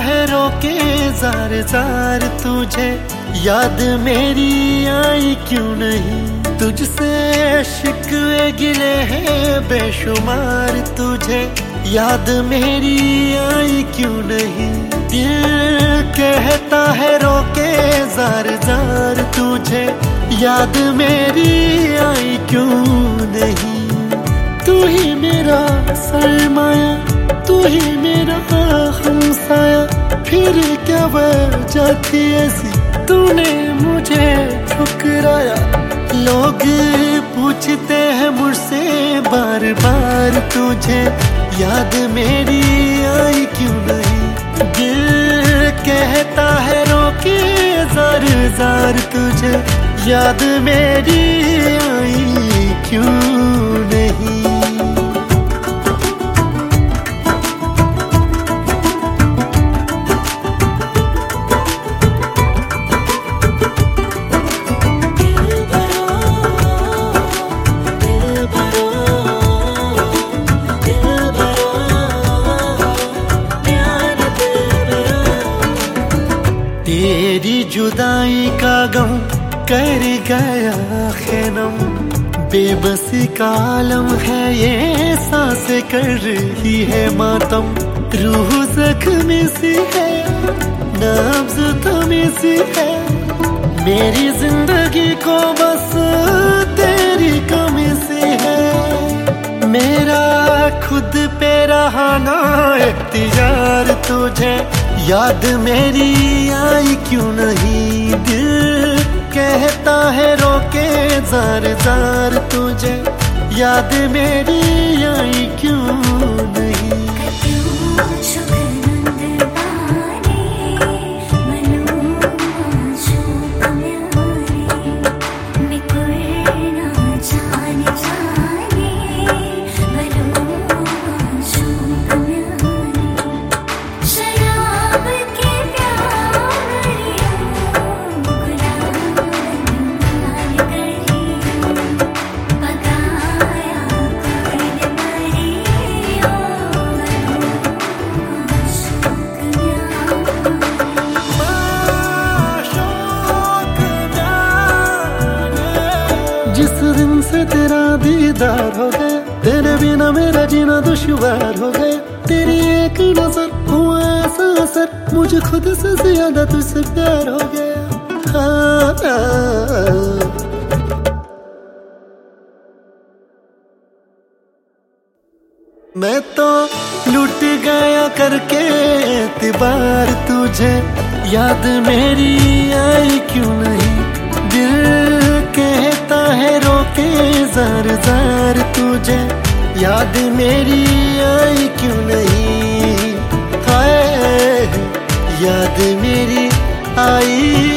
है रोके jar jar तुझे, याद मेरी आई क्यों नहीं। तुझसे शिकवे गिले हैं बेशुमार तुझे, याद मेरी आई क्यों नहीं। दिल कहता है रोके जार जार तुझे, याद मेरी आई क्यों नहीं। तू ही मेरा सरमाया, तू ही मेरा हमसाया, फिर क्या वजह थी ऐसी तूने मुझे ठुकराया। लोग पूछते हैं मुझसे बार बार तुझे, याद मेरी आई क्यों नहीं। दिल कहता है रोके जार जार तुझे, याद मेरी आई क्यों नहीं। तेरी जुदाई का गम कर गया खैनम, बेबसी का आलम है ये सांसें कर रही है मातम। रूह जख्मी सी है, नब्ज़ थमी सी है, मेरी जिंदगी को बस तेरी कमी सी है। मेरा खुद पे रहा ना इख्तियार तुझे, याद मेरी आई क्यों नहीं। दिल कहता है रोके जार जार तुझे, याद मेरी आई क्यों नहीं। जिस दिन से तेरा दीदार हो गया, तेरे बिना मेरा जीना दुश्वार हो गया। तेरी एक नजर हुआ ऐसा असर, मुझे खुद से ज्यादा तुझसे प्यार हो गया। मैं तो लुट गया करके एतबार तुझे, याद मेरी आई क्यों नहीं। दिल कहता है रोके जार जार तुझे, याद मेरी आई क्यों नहीं। हाय याद मेरी आई